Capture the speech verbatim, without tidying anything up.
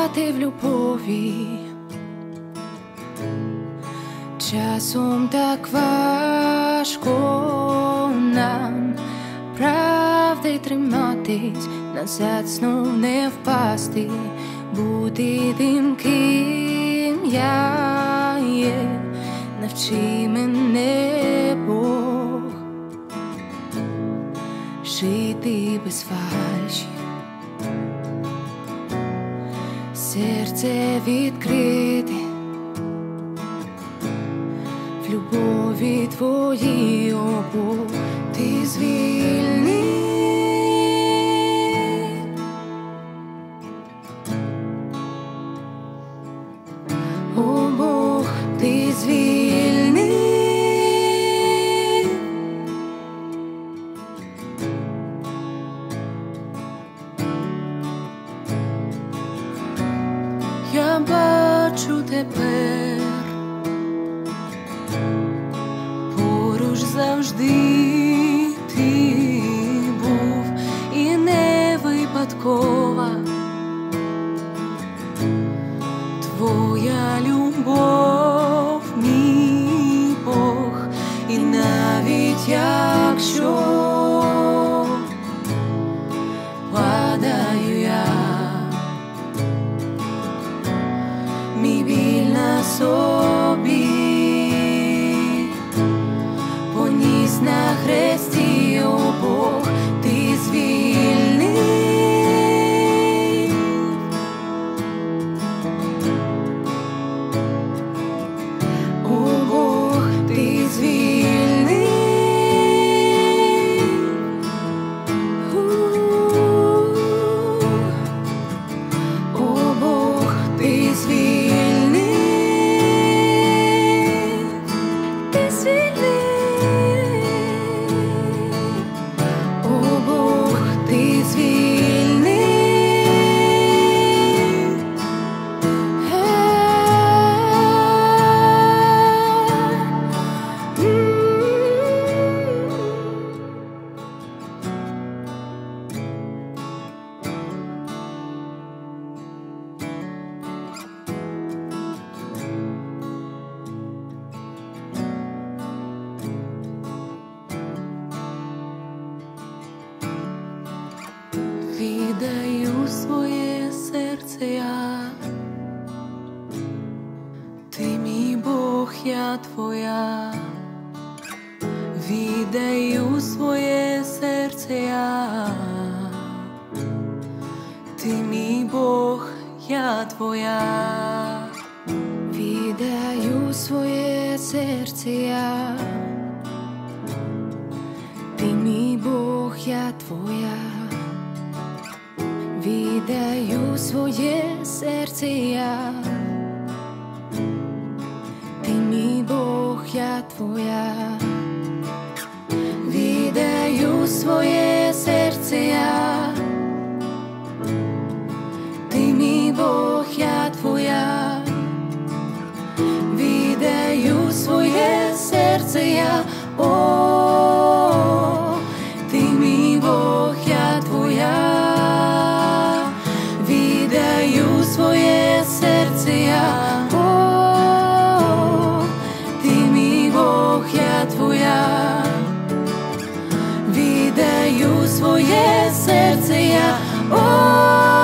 стояти в любові. Часом так важко нам правди триматись, назад знов не впасти, бути тим, ким я є. Навчи мене, Бог, жити без фальші, серце відкрите в любові Твоїй, о Бог, Ти звільни. О Бог, Ти звільни. Я бачу тепер, поруч завжди Ти був, і не випадкова Твоя любов, мій Бог. І навіть якщо падаю я, мій біль на собі поніс на хресті, о Бог, Ти звільни. О Бог, Ти звільни. О Бог, Ти звільни. Ти звільни. О Бог, Ти звільни. Віддаю своє серце я, Ти мій Бог, я Твоя. Віддаю своє серце я, Ти мій Бог, я Твоя. Віддаю своє серце я, Ти мій Бог, я Твоя. Віддаю своє серце я, Ти мій Бог, я Твоя. Віддаю своє серце я, Ти мій Бог, я Твоя. Віддаю своє серце я, о, Ти мій Бог, я Твоя. Віддаю своє серце я, о, Ти мій Бог, я Твоя. Віддаю своє серце я, о.